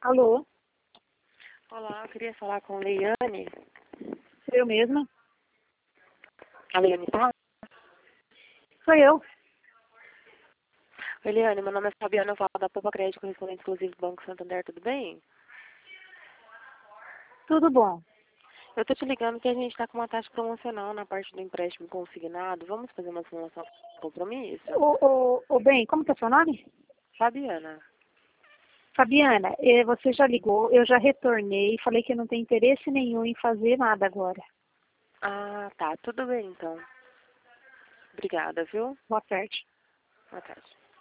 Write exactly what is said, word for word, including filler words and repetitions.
Alô? Olá, eu queria falar com a Leiane. Eu mesma? A Leiane tá? Sou eu. Oi, Leiane, meu nome é Fabiana, eu falo da Poupa Crédito, correspondente exclusivo do Banco Santander, tudo bem? Tudo bom. Eu tô te ligando que a gente tá com uma taxa promocional na parte do empréstimo consignado. Vamos fazer uma simulação de compromisso? Ô, ô, ô, bem, como que é seu nome? Fabiana. Fabiana, eh, você já ligou, eu já retornei, falei que não tem interesse nenhum em fazer nada agora. Ah, tá, tudo bem então. Obrigada, viu? Boa tarde. Boa tarde.